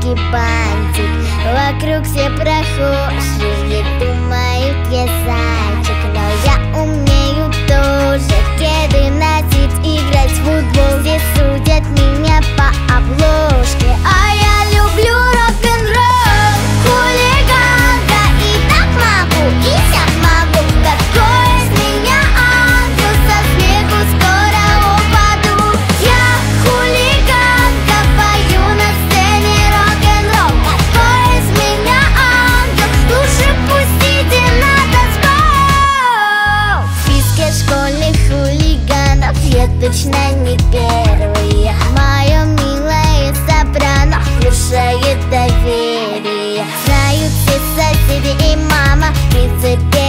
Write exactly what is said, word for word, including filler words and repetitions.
маленький бантик. Вокруг все прохожие думают, я зайчик, но я умею тоже кеды носить, играть в футбол. Все судят меня по обложке, а я люблю рок-н-ролл. Хулиганка, и так могу, и сяк могу. Какой из меня ангел, со смеху скоро упаду. Я хулиганка, пою на сцене рок-н-ролл. Какой из меня ангел, лучше пустите на танцпол. В списке школьных хулиганов я точно не первый. Мое милое сопрано внушает доверие. Знают все соседи и мама в принципе